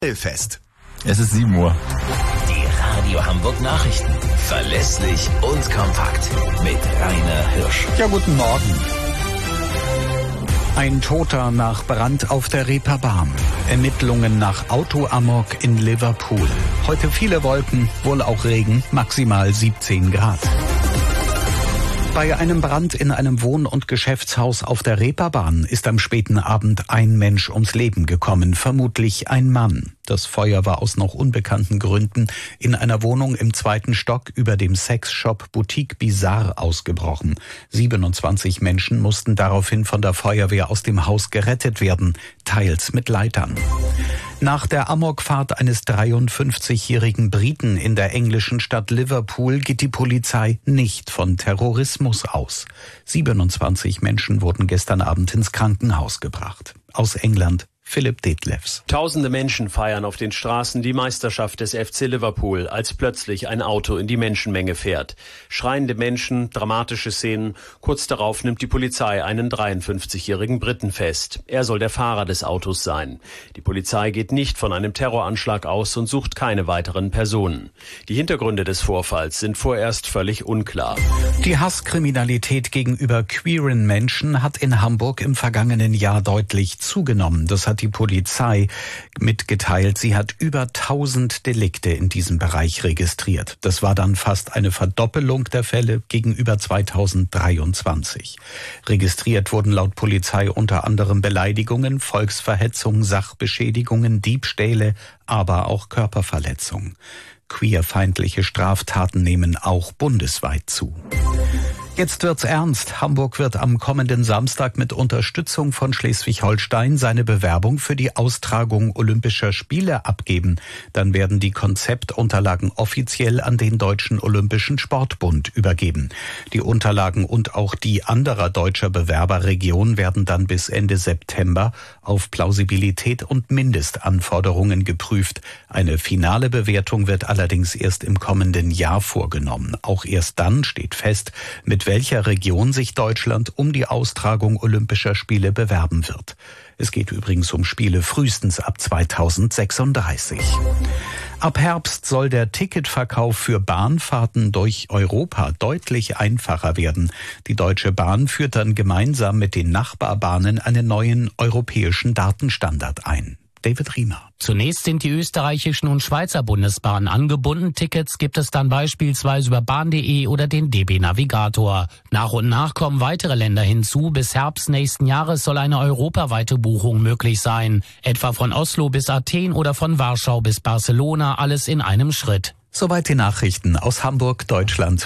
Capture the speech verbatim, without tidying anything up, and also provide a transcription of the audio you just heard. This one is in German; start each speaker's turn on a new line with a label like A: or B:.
A: Grillfest.
B: Es ist sieben Uhr.
C: Die Radio Hamburg Nachrichten. Verlässlich und kompakt. Mit Rainer Hirsch.
D: Ja, guten Morgen. Ein Toter nach Brand auf der Reeperbahn. Ermittlungen nach Autoamok in Liverpool. Heute viele Wolken, wohl auch Regen, maximal siebzehn Grad. Bei einem Brand in einem Wohn- und Geschäftshaus auf der Reeperbahn ist am späten Abend ein Mensch ums Leben gekommen, vermutlich ein Mann. Das Feuer war aus noch unbekannten Gründen in einer Wohnung im zweiten Stock über dem Sexshop Boutique Bizarre ausgebrochen. siebenundzwanzig Menschen mussten daraufhin von der Feuerwehr aus dem Haus gerettet werden, teils mit Leitern. Nach der Amokfahrt eines dreiundfünfzigjährigen Briten in der englischen Stadt Liverpool geht die Polizei nicht von Terrorismus aus. siebenundzwanzig Menschen wurden gestern Abend ins Krankenhaus gebracht. Aus England Philipp Detlefs.
E: Tausende Menschen feiern auf den Straßen die Meisterschaft des F C Liverpool, als plötzlich ein Auto in die Menschenmenge fährt. Schreiende Menschen, dramatische Szenen. Kurz darauf nimmt die Polizei einen dreiundfünfzigjährigen Briten fest. Er soll der Fahrer des Autos sein. Die Polizei geht nicht von einem Terroranschlag aus und sucht keine weiteren Personen. Die Hintergründe des Vorfalls sind vorerst völlig unklar.
D: Die Hasskriminalität gegenüber queeren Menschen hat in Hamburg im vergangenen Jahr deutlich zugenommen. Das hat die Polizei mitgeteilt. Sie hat über tausend Delikte in diesem Bereich registriert. Das war dann fast eine Verdoppelung der Fälle gegenüber zweitausenddreiundzwanzig. Registriert wurden laut Polizei unter anderem Beleidigungen, Volksverhetzung, Sachbeschädigungen, Diebstähle, aber auch Körperverletzung. Queerfeindliche Straftaten nehmen auch bundesweit zu. Jetzt wird's ernst. Hamburg wird am kommenden Samstag mit Unterstützung von Schleswig-Holstein seine Bewerbung für die Austragung Olympischer Spiele abgeben. Dann werden die Konzeptunterlagen offiziell an den Deutschen Olympischen Sportbund übergeben. Die Unterlagen und auch die anderer deutscher Bewerberregionen werden dann bis Ende September auf Plausibilität und Mindestanforderungen geprüft. Eine finale Bewertung wird allerdings erst im kommenden Jahr vorgenommen. Auch erst dann steht fest, mit welcher Region sich Deutschland um die Austragung Olympischer Spiele bewerben wird. Es geht übrigens um Spiele frühestens ab zweitausendsechsunddreißig. Ab Herbst soll der Ticketverkauf für Bahnfahrten durch Europa deutlich einfacher werden. Die Deutsche Bahn führt dann gemeinsam mit den Nachbarbahnen einen neuen europäischen Datenstandard ein. David Riemer.
F: Zunächst sind die österreichischen und Schweizer Bundesbahnen angebunden. Tickets gibt es dann beispielsweise über bahn punkt de oder den D B Navigator. Nach und nach kommen weitere Länder hinzu. Bis Herbst nächsten Jahres soll eine europaweite Buchung möglich sein. Etwa von Oslo bis Athen oder von Warschau bis Barcelona, alles in einem Schritt.
D: Soweit die Nachrichten aus Hamburg, Deutschland